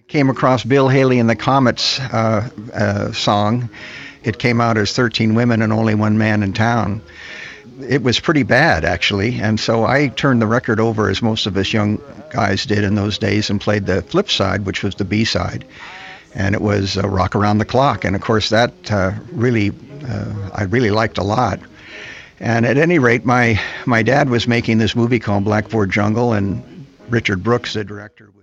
came across Bill Haley and the Comets song. It came out as 13 Women and Only One Man in Town. It was pretty bad, actually, and so I turned the record over, as most of us young guys did in those days, and played the flip side, which was the B-side, and it was Rock Around the Clock, and of course that I really liked a lot. And at any rate, my dad was making this movie called Blackboard Jungle, and Richard Brooks, the director,